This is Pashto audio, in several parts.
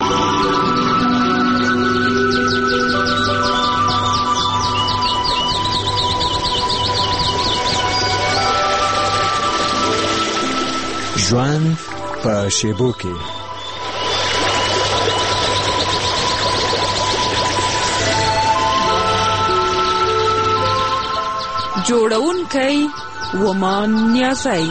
ژوند په شیبو کې. جوړونکی ومان نیازی.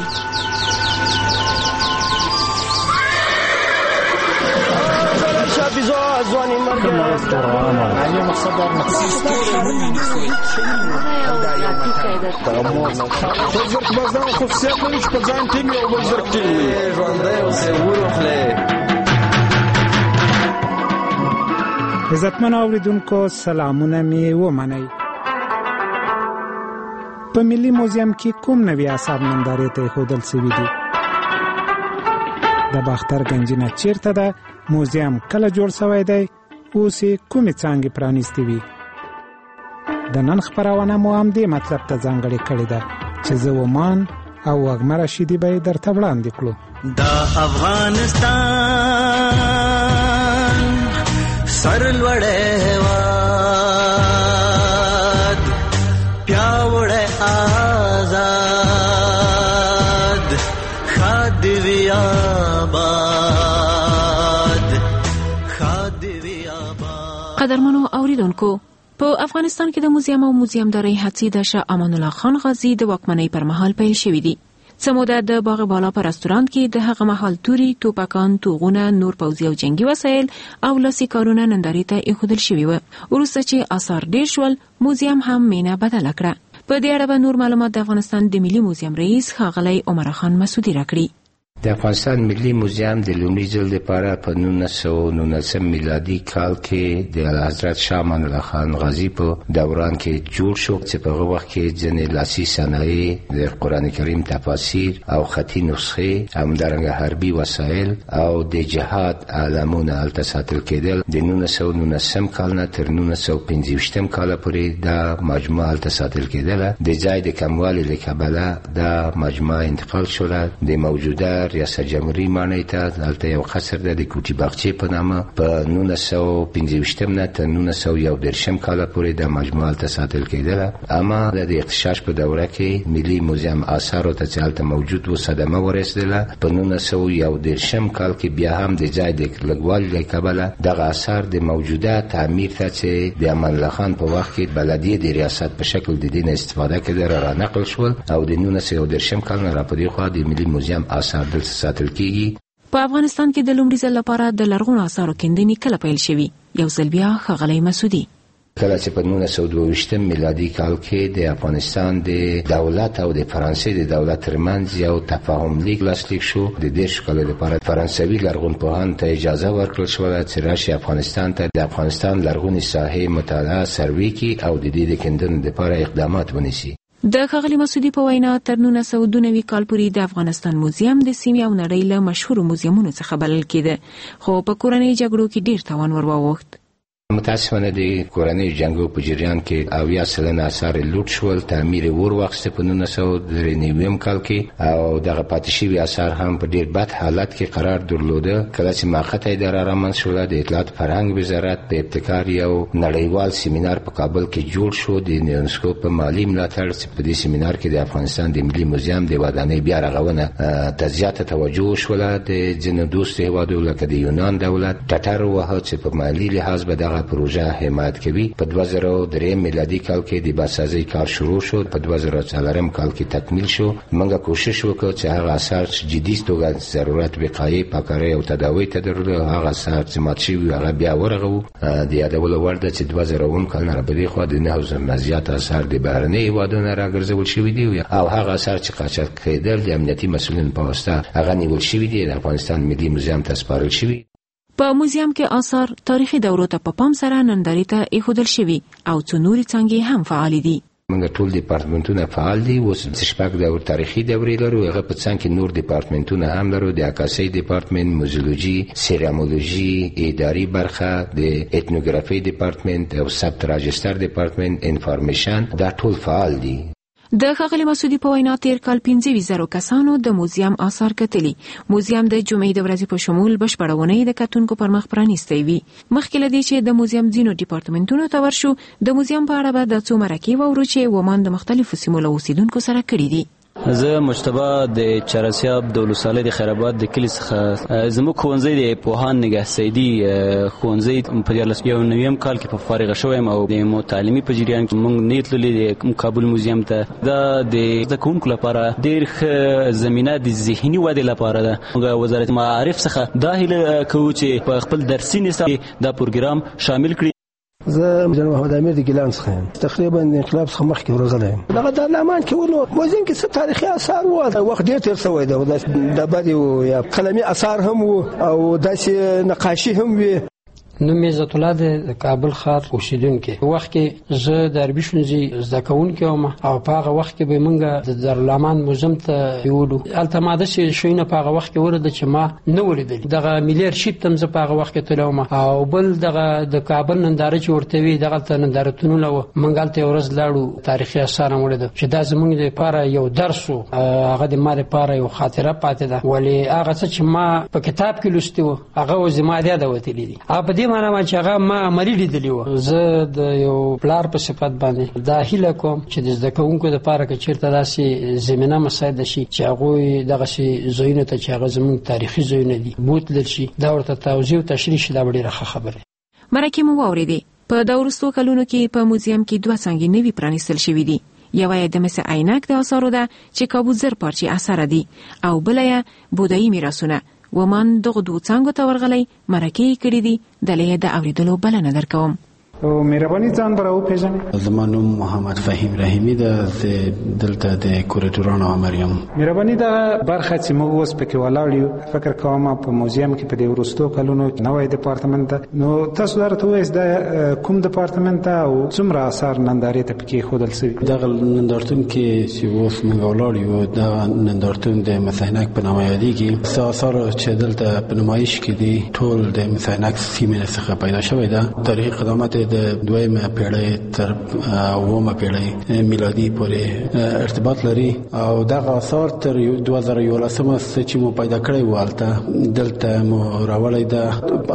عزتمن اوریدونکو سلامونه می ومنئ. په ملي موزیم کې کوم نوي آثار نندارې ته ښودل شوي دي؟ د باختر گنجینه چیرته ده؟ موزیم کله جوړ شوی دی؟ اوس یې کومې څانګې پرانیستې وي؟ د نن خپرونه مو همدې مطلب ته ځانګړې کړې ده چې زه ومان او وږمه رشیدي به یې درته وړاندې کړو. دا افغانستان سرلوړی هېواد، پیاوړی آزاد، ښاد دې وي آباد، ښاد دې وي آباد. قدرمنو اوریدونکو، په افغانستان کې د موزیم او موزیمدارۍ هڅې د شاه امان الله خان غازي د واکمنۍ پر مهال پیل شوې دي. څه موده د باغ بالا په رستورانت کې د هغه مهال توري، توپکان، توغونه، نور پوځي او جنگي وسایل او لاسي کارونه نندارې ته ایښودل شوي وو. وروسته چې آثار ډېر شول، موزیم هم مینه بدله کړه. په دې اړه به نور معلومات د افغانستان د ملي موزیم رئیس ښاغلی عمر خان مسعودي راکړي. د افغانستان ملي موزیم د لومړي ځل لپاره په 1919 میلادي کال کې د حضرت شاه امان الله خان غازي په دوران کې جوړ شو، چې په هغه وخت کې ځینې لاسي صنایع، د قرآن کریم تفاسیر او خطي نسخې، همدارنګه حربي وسایل او د جهاد علمونه هلته ساتل کېدل. د 1919 کال نه تر 1925 کال پورې دا مجموعه هلته ساتل کېدله. د ځای د کموالي له کبله دا مجموعه انتقال شوله د موجوده ریاست جمهوریت ماڼۍ ته. هلته یو قصر ده د کوټي باغچې په نامه. په 1925 نه تر 1931 کال پورې د مجموعه هلته ساتل کېدله. اما د اغتشاش په دوره کې ملي موزیم آثارو ته چې هلته موجود و صدمه ورسېدله. په 1931 کال کې بیا هم د ځای د لږوالي له کبله دغه آثار د موجوده تعمیر ته چې د امان الله خان په وخت کې بلدیه د ریاست په شکل د دین استفاده کېده را نقل شول او د 1931 کال نه را په دې خوا د ملي موزیم آثار دلته ساتل کېږي. په افغانستان کې د لومړي ځل لپاره د لرغونو آثارو کیندنې کله پیل شوي؟ یو ځل بیا ښاغلی مسعودي. کله چې په 1922 میلادي کال کې د افغانستان د دولت او د فرانسې د دولت ترمنځ یو تفاهم لیک لاسلیک شو. د 10 کال لپاره فرانسوي لرغونپوهانو ته اجازه ورکړل شوه چې راشي افغانستان ته د افغانستان لرغونې ساحې مطالعه سروې کړي او د دې د کیندنې لپاره اقدامات ونیسي. د ښاغلي مسعودي په وینا تر 1992 کال پورې د افغانستان موزیم د سیمې او نړۍ له مشهورو موزیمونو څخه بلل کېده، خو په کورنۍ جګړو کې ډېر تاوان ور واوښت. متاسفانه د کورنۍ جنګو په جریان کې 80% آثار لوټ شول. تعمیر ور واخیسته په 1993 کال کې او دغه پاتې شوي آثار هم په ډېر بد حالت کې قرار درلوده. کله چې موقته اداره رامنځته شوه، د اطلاعات فرهنګ وزارت په ابتکار یو نړیوال سیمینار په کابل کې جوړ شو د یونسکو په مالی ملاتړ. په دې سیمینار کې د افغانستان د ملي موزیم د ودانۍ بیا رغونه ته زیاته توجه شوله. د ځینو دوستو هېوادونو لکه د یونان دولت ټټر وواهه چې په مالي لحاظ به دغه پروژه حمایت کوي. په 2003 میلادي کال کې د بازسازي کار شروع شو. په 2004 کال کې تکمیل شو. موږ کوشش وکړو چې هغه آثار جدي توګه ضرورت وقایې، پاکارۍ او تداوی ته درلود. هغه آثار چې مات شوي هغه بیا ورغو. د یادولو وړ ده چې 2009 کال نه په دې خوا د 9,000 زیات آثار د بهرني هېوادونو راګرځول شوي دي او هغه آثار چې قاچاق کېدل د امنیتي مسؤلینو په واسطه هغه نیول شوي دي، د افغانستان ملي موزیم ته سپارل شوي. په موزیم کې آثار تاریخي دورو ته په پام سره نندارې ته ایښودل شوي او څو نورې څانګې هم فعال دي. موږ ټول ډپارټمنټونه فعال دي. اوس 6 دور تاریخي دورې لرو. هغه په څنګ کې نور ډپارټمنټونه هم لرو. د عکاسۍ ډپارټمنټ، موزیولوژي، سیرامولوژي، اداري برخه، د اتنوګرافي ډپارټمنټ او ثبت راجستر ډپارټمنټ، انفارمیشن، دا ټول فعال دي. د ښاغلي مسعودي په وینا تیر کال 15,000 کسانو د موزیم آثار کتلي. موزیم د جمعې د ورځې په شمول بشپړونې د کتونکو پر مخ پرانیستی وي. مخکې له دې چې د موزیم ځینو ډیپارټمنټونو ته ورشو، د موزیم په اړه به د څو مرکې واورو چې ومان د مختلفو سیمو له اوسیدونکو سره کړي دي. زه مجتبی د چارسیاب د ولسوالۍ د خیرآباد د کلي څخه زموږ ښوونځی د پوهان نگاه سیدي ښوونځی په 1991 کال کې په فارغه شویم او د تعلیمي په جریان کې موږ نیت لرلې د کابل موزیم ته. دا د زده کوونکو لپاره ډېر ښه زمینه د ذهني ودې لپاره ده. موږ وزارت معارف څخه دا هیله کوو چې په خپل درسي نصاب دا پروګرام شامل کړي. زه جناب محمد امیر د ګیلان څخه یم. تقریبا د انقلاب څخه مخکې ورغلی یم. دغه د لمان کې ولو موزیم کې څه تاریخي آثار وو. وخت ډېر تېر شوی دی. د بدې وو یا قلمي آثار هم وو او داسې نقاشي هم وي. نوم عزت الله د کابل ښار اوسیدونکی. وخت کې زه د عربي ښوونځي زده کوونکی وم او په هغه وخت کې به موږ د دارالامان موزیم ته یوړو. هلته ما داسې شیونه په هغه وخت کې ولیدل چې ما نه ولیدلي. دغه ملي ارشیف ته زه په هغه وخت کې تللی وم او بل دغه د کابل ننداره چې ورته وي دغلته نندارتونونه وو. موږ هلته یوه ورځ لاړو، تاریخي آثار هم ولیدل چې دا زموږ دپاره یو درس و. هغه د ما دپاره یو خاطره پاتې ده، ولې هغه څه چې ما په کتاب کې لوستي وو هغه اوس زما د یاده وتلي دي. په دې معنا چې هغه ما عملي لیدلی وو. زه د یو پلار په صفت باندې دا هیله کوم چې د زده کوونکو دپاره که چېرته داسې زمینه مساعده شي چې هغوی دغسې ځایونو ته چې هغه زموږ تاریخي ځایونه دي بوتلل شي، دا ورته توضیح او تشریح شي، دا به ډېره ښه خبره. مرکې مو واورېدې. په دا وروستو کلونو کې په موزیم کې 2 څانګې نوي پرانیستل شوي دي. یوه یې د مس عینک د آثارو ده چې کابوزر پارچې اثره دي او بله یې بودایي میراثونه. ومان دغه 2 څانګو ته ورغلی، مرکې کړي دي، دلته د اوریدلو بلنه درکوم. او مهرباني ځان به راوپېژنئ. زما نوم محمد فهیم رحیمي ده. زه دلته د کوریډورانو امر یم. مهرباني دغه برخه چې موږ اوس پکې ولاړ یو، فکر کوم په موزیم کې په دې وروستو کلونو نوی ډیپارټمنټ ده. نو تاسو درته وایئ دا کوم ډیپارټمنټ ده او څومره آثار نندارې ته پکې ښودل سوي؟ دغه نندارتون کې چې اوس موږ ولاړ یو، دغه نندارتون د مس عینک په نامه یادېږي. څه آثار چې دلته په نمایش کې دي ټول د مس عینک سیمې څخه پیدا شوی ده. تاریخي قدامت د 2مه پیړۍ تر 9مه پیړۍ میلادي پورې ارتباط لري او دغه آثار تر 2011 چې مو پیدا کړی و هلته دلته مو راوړی ده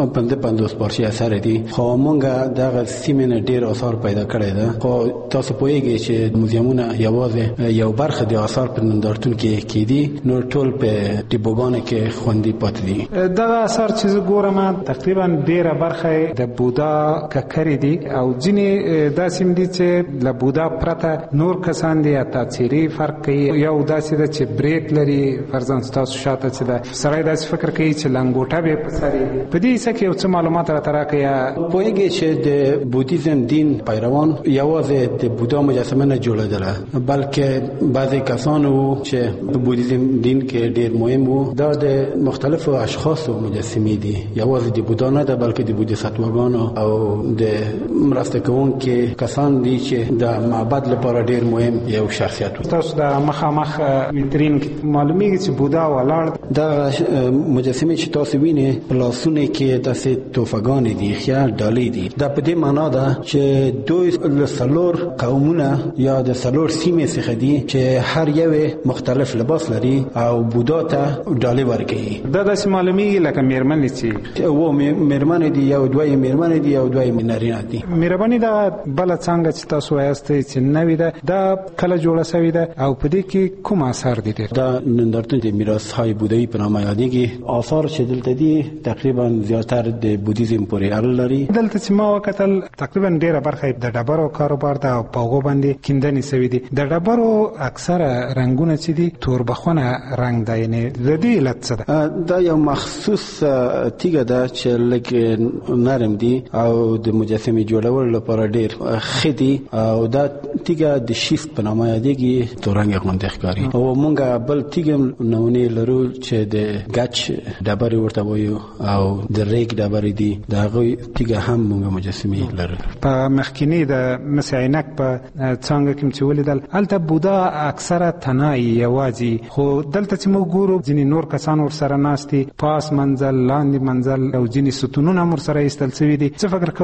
50 پارچې اثار دي. خو مونږ دغه سیمې نه ډېر آثار پیدا کړی ده. خو تاسو پوهیږئ چې موزیمونه یوازې یو برخه د آثار په نندارتون کې کیدي، نو ټول په ډیپوګانو کې خوندي پاتې دي. دغه آثار چې زه ګورم تقریبا ډېره برخه د بودا ککرې دي او ځینې داسې دي چې له بودا پرته نور کسان دي یا تاثیري فرق کوي. یو داسې ده چې بریک لري، فرضاً ستاسو شاته چې ده سړی داسې فکر کوي چې لنګوټه به په سر یې. په دې کیسه کې یو څه معلومات راته راکړئ. یا پوهیږئ چې د بودیزم دین پیروان یوازې د بودا مجسمه نه جوړېدله، بلکې بعضې کسان وو چې د بودیزم دین کې ډېر مهم وو. دا د مختلفو اشخاصو مجسمې دي، یوازې د بودا نه ده بلکې د بودیساتوګانو او د مرسته کوونکي کسان دي چې د معبد لپاره ډېر مهم یو شخصیت و. تاسو د مخامخ ویترین کې معلومیږي چې بودا ولاړ. دا مجسمې چې تاسو وینئ په لاسونه کې داسې توفګانې دي، خیال ډالۍ دي. دا په دې معنا ده چې دوی له 4 قومونه یا د 4 سیمې څخه دي چې هر یو مختلف لباس لري او بودا ته ډالۍ ورکوي. دا داسې معلومیږي لکه میرمنې چې و میرمنې دي، یو دوی میرمنې دي او دوی نارینه دي. مهرباني دا بل څنګه چې تاسو وایاستئ چې نوې ده، دا کله جوړه شوې ده او په دې کې کوم آثار دي؟ دا نندارتون د میراث‌های بودایی په نامه یادېږي. آثار چې دلته دي تقریبا زیاتره د بودیزم پورې اړه لري. دلته چې ما وکتل تقریبا ډېره برخه د ډبرو کاروبار ده او په هغو باندې کیندنې شوي دي. د ډبرو اکثره رنګونه چې دي توربخونه رنګ ده، یعنې د دې علت څه ده؟ دا یو مخصوص تیږه ده چې لږ نرم دي او د مجسمې جوړولو لپاره ډېر ښه دي او دا تیږه د شیفت په نامه یادېږي، تورنګ غوندې ښکاري. او مونږ بل تیږه نمونې لرو چې د ګچ ډبرې ورته وایو او د ریګ ډبرې دي، د هغوی تیږه هم مونږ مجسمې لرو. په مخکیني د مس عینک په څانګه کې چې ولیدل هلته بودا اکثره تنایي یوازې، خو دلته چې موږ ګورو ځینې نور کسان ورسره ناست دي، پاس منزل لاندې منزل او ځینې ستونونه هم ورسره ایستل شوي دي. څه فکر کوئ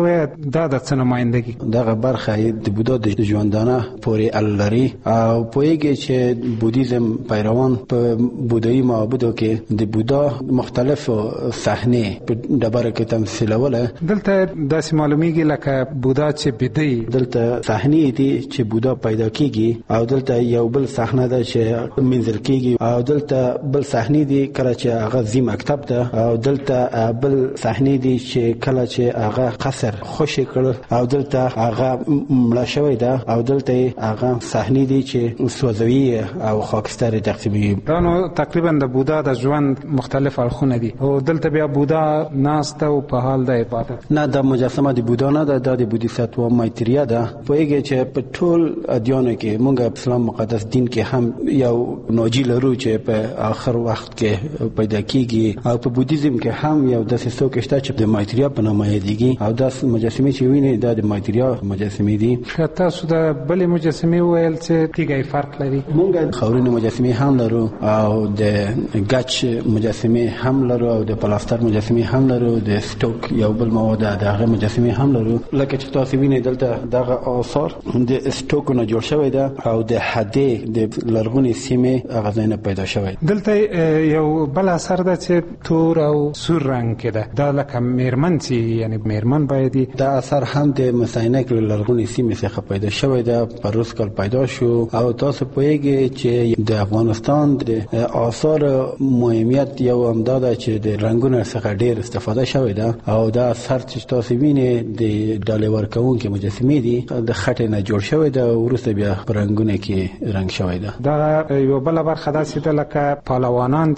دا د څه نمایندګي دغه برخه د بودا د ژوندانه پورې اړه لري او پوهیږي چې بودیزم پیروان په بودایي معبدو کې د بودا مختلف صحنې په ډبره کې تمثیلوله. دلته داسې معلومیږي لکه بودا چې بدی دلته صحنې دي چې بودا پیدا کیږي او دلته یو بل صحنه ده چې منځل کیږي او دلته بل صحنې دي کله چې هغه زی مکتب ده او دلته بل صحنې دي چې کله چې هغه قصر خوشی کړ او دلته هغه مړ شوی ده او دلته هغه صحنې دي چې سوځوي او خاکستر تقسیموي. دا نو تقریبا د بودا د ژوند مختلف اړخونه دي او دلته بیا بودا ناسته او په حال د عبادت. نه د مجسمه د بودا نه ده، د بودیساتوا مایتریا ده. پوهیږي چې په ټول ادیانو کې مونږ اسلام مقدس دین کې هم یو نوجی لرو چې په آخر وخت کې پیدا کیږي او په بودیزم کې هم یو داسې څوک شته چې د مایتریا په نامه یادېږي او دا مجسمه چې ویني دا د مایتریا مجسمه دي. تاسو د بلې مجسمه ویل چې تیګي فرق لري. مونږ خاورینه مجسمه هم لرو او د ګچ مجسمه هم لرو او د پلاستر مجسمه هم لرو، د سټوک یو بل مواد دغه مجسمه هم لرو. لکه چې تاسو وینئ دلته دغه آثار د سټوک نه جوړ شوی ده او د حدې د لرغونې سیمې هغه ځای نه پیدا شوی. دلته یو بل اثر ده چې تور او سور رنگ کې ده، دا لکه میرمن چې یعنی میرمن باید دا اثر هم د مساینک لرغونې سیمې څخه پیدا شوی ده، په روس کال پیدا شو او تاسو پوهیږئ چې د افغانستان د آثار مهمیت یو امدا ده چې د رنگونو څخه ډیر استفاده شوی ده او دا اثر چې تاسو وینئ د ډالۍ ورکوونکې مجسمې دي د خټې نه جوړ شوی ده، وروسته بیا په رنګونو کې رنګ شوی ده. دا یو بل برخه ده چې لکه پهلوانان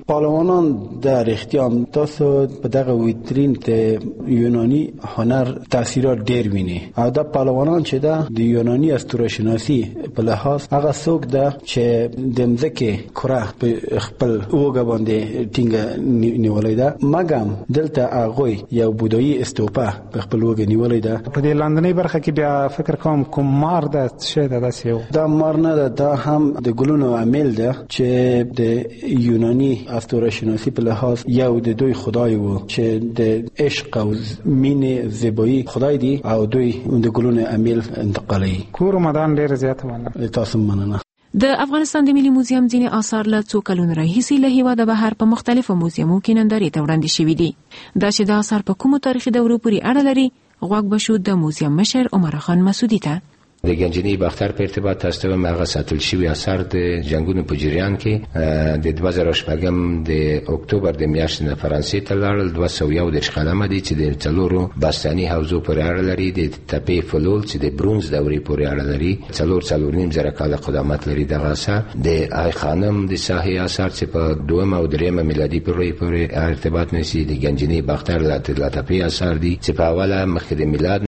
د رښتیا تاسو په دغه ویترین د یونانی هنر تاثیرات ډیر ویني او دا پهلوانان چې ده د یونانی اسطوره شناسی په لحاظ هغه څوک ده چې د مځکې کره په خپل اوږه باندې ټینګه نیولې ده، مګم دلته هغوی یو بودایي استوپا په خپل اوږه نیولې ده. په دې لاندنۍ برخه کې بیا فکر کوم کوم مار ده چې ده داسې یو دا مار نه ده، دا هم د ګلونو عامل ده چې د یونانی اسطوره شناسی په لحاظ یو د دوی خدای وو چې د عشق او مینې زیبایی خدای دی او دوی د ګلونو عامل انتقالي. کور مدان ډیر زیات مننه. تاسو مننه. د افغانستان د ملي موزیم ځینې آثار له څو کلونو راهیسې له هېواده بهر په مختلفو موزیمونو کې نندارې ته وړاندې شوي دي. دا چې د آثار په کومو تاریخي دورو پورې اړه لري غوږ به شو د موزیم مشر عمر خان مسعودي ته. د گنجینې باختر په ارتباط تاسو ته هغه ساتل شوی اثر د جنگونو په جریان کې د 2008 د اکتوبر د میاشتې نه فرانسې ته لاړل. 201 قلمه دي چې د څلورو باستاني حوزو پورې اړه لري، د تپې فلول چې د برونز دورې پورې اړه لري، 4.5 زره کاله قدامت لري. دغه اثر د آی خانم د ساحې اثر چې په 2 او 3 میلادي پورې ارتباط نشي. د گنجینې باختر لا تپې اثر دي چې په اوله مخکې د میلاد